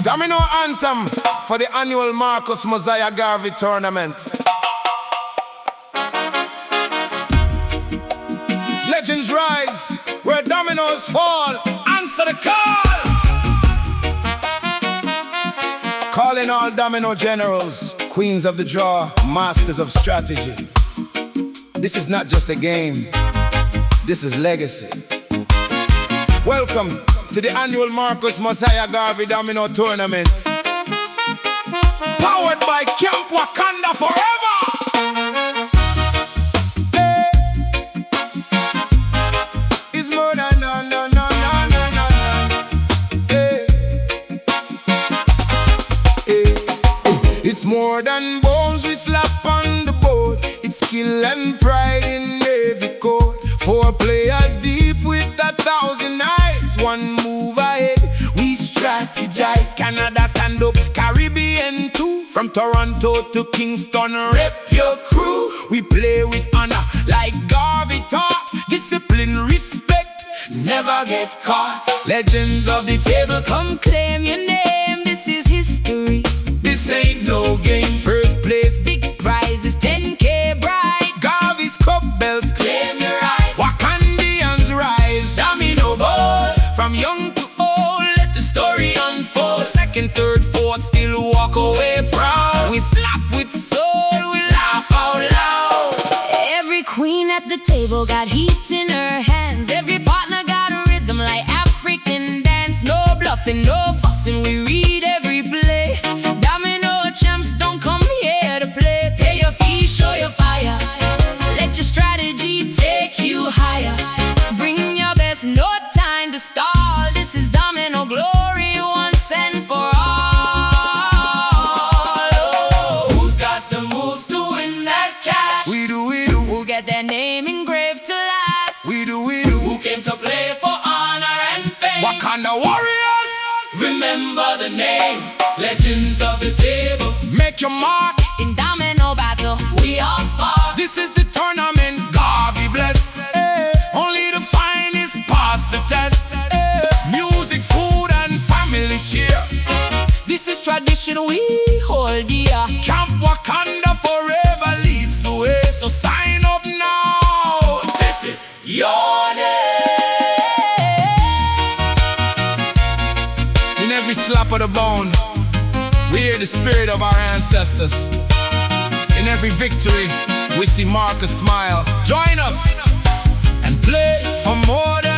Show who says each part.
Speaker 1: Domino anthem for the annual Marcus Mosiah Garvey tournament. Legends rise where dominoes fall. Answer the call. Calling all domino generals, queens of the draw, masters of strategy. This is not just a game, this is legacy. Welcome to the annual Marcus Mosiah Garvey Domino Tournament. Powered by Camp Wakanda Forever. Hey. It's more than no. Hey. Hey. It's more than bones we slap on the board. It's skill and pride in every chord. 4 players deep with 1,000 eyes. One move ahead, we strategize. Canada stand up, Caribbean too. From Toronto to Kingston, rep your crew. We play with honor like Garvey taught. Discipline, respect, never get caught. Legends of the table,
Speaker 2: come claim your name, this is history.
Speaker 1: This ain't no game. First place,
Speaker 2: big prize is 10K bright.
Speaker 1: Garvey's cup belts,
Speaker 2: claim your right.
Speaker 1: Wakandians rise, domino ball. From young to old, let the story unfold. Second, third, fourth, still walk away proud. We slap with soul, we laugh out loud.
Speaker 2: Every queen at the table got heat in her hands. Every partner got a rhythm like African dance. No bluffing, no fussing, we read every play. Domino champs don't come here to play. Pay your fee, show your fire. Let your strategy take you higher. Bring your best, no time to stall. This is domino glory once and for all. Oh, who's got the moves to win that cash?
Speaker 1: We do.
Speaker 2: Who'll get their name engraved to last?
Speaker 1: We do.
Speaker 2: Who came to play for honor and fame?
Speaker 1: Wakanda warriors,
Speaker 2: remember the name. Legends of the table,
Speaker 1: make your mark.
Speaker 2: in domino battle, we all spark.
Speaker 1: This is the tournament, Garvey blessed. Only the finest pass the test. Music, food and family cheer.
Speaker 2: This is tradition we hold dear.
Speaker 1: Camp Wakanda Forever leads the way. So sign up now. This is your day. In every slap of the bone, we hear the spirit of our ancestors. In every victory, we see Marcus smile. Join us and play for more than